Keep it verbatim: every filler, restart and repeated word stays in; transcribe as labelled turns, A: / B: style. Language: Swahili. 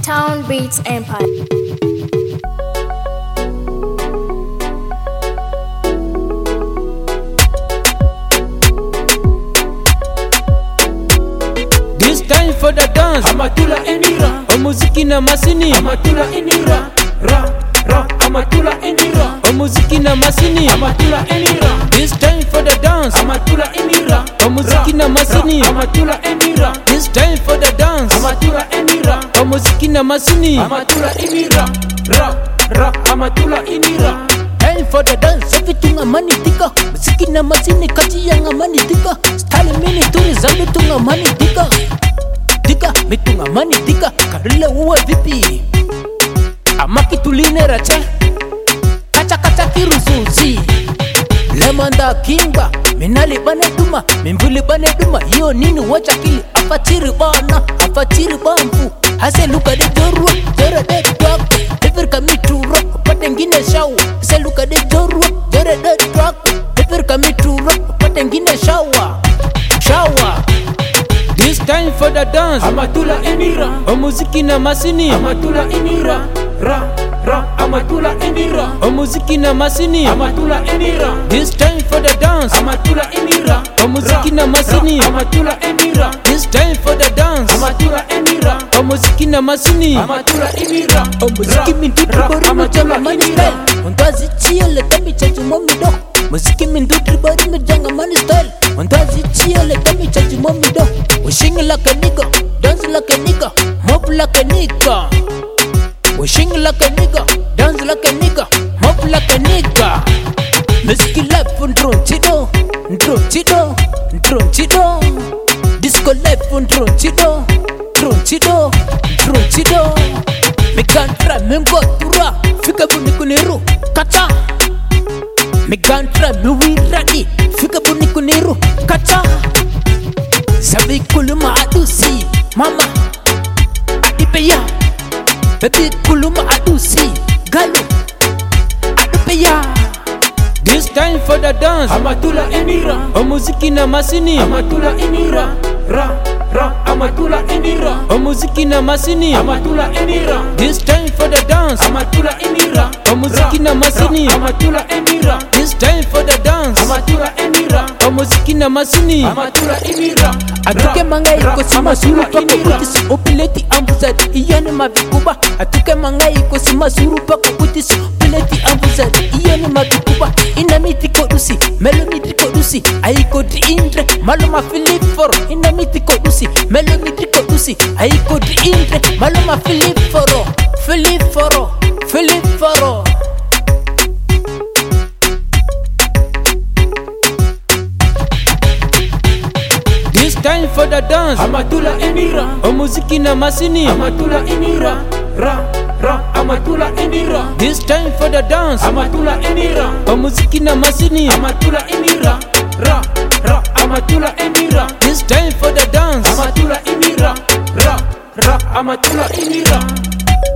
A: Town Beats Empire.
B: This time for the dance,
C: Amatula Enira,
B: o muziki na masini,
C: Amatula Enira, ra ra, Amatula Enira,
B: o muziki na masini,
C: Amatula Enira,
B: this time for the dance,
C: Amatula Enira,
B: o muziki na masini,
C: Amatula Enira,
B: this time for the dance,
C: Amatula Enira,
B: o muziki na masini,
C: Amatula Enira, ra ra, Amatula Enira.
B: time for the dance, everything amani tika, muziki na masini kati yang amani tika, style mini turi zambi tunga mani tika, tika mitunga mani tika, karila uwe vipi, amaki tuline rache, kacha kacha kirususi, lemanda kimba, minali bane duma, mimvuli bane duma, yo nini wachakili, afatiri bana, afatiri bambu, hase luka de jorwa, jora de twak, ever kamituro, pate ngine shawu, hase luka de jorwa, jora de twak, ever kamituro, pate ngine shawa, shawa. This time for the dance,
C: Amatula Enira,
B: o muziki na masini,
C: Amatula Enira, ra ra, Amatula Enira,
B: o muziki na masini,
C: Amatula Enira,
B: this time for the dance,
C: Amatula Enira,
B: o muziki na masini,
C: Amatula Enira,
B: this time for the dance,
C: Amatula Enira,
B: o muziki na masini,
C: Amatula Enira,
B: o muziki mindutu bori mjanga mani style, ondazi chia le kami chaji momido, muziki mindutu bori mjanga mani style, ondazi chia le kami chaji momido, we sing like a nigga, dance like a nigga, move like a nigga, we sing like a nigga, dance like a nigga, move like a nigga. Muziki life undro chido, undro chido, undro chido, disco life undro chido, undro chido, undro chido. Megantra mengo tura, fika buni kuniru, kacha. Megantra miwi radi, fika buni kuniru, kacha. Sabi kuluma adusi, mama, adipeya. Baby kuluma adusi, galu, adipeya. This time for the dance,
C: Amatula Enira,
B: o muziki na masini,
C: Amatula Enira, ra ra, Amatula Enira,
B: o muziki na masini,
C: Amatula Enira,
B: this time for the dance,
C: Amatula Enira,
B: o muziki na masini,
C: Amatula Enira,
B: this time for the dance,
C: Amatula Enira,
B: o muziki na masini.
C: Amatula Enira,
B: Atuke manga iko sima suru pako kutisi opileti ambuzadi iyani mavikuba. Atuke manga iko sima suru pako kutisi opileti ambuzadi iyani mavikuba. Ina miti kodusi, melo miti kodusi, aiko di indre, malo ma filiforo. Ina miti kodusi, melo miti kodusi, aiko di indre, malo ma filiforo, filiforo, filiforo. This time for the dance,
C: Amatula Enira,
B: o muziki na masini,
C: Amatula Enira, ra ra, Amatula Enira,
B: this time for the dance,
C: Amatula Enira,
B: o muziki na masini,
C: Amatula Enira, ra ra, Amatula Enira,
B: this time for the dance,
C: Amatula Enira, ra ra, Amatula Enira.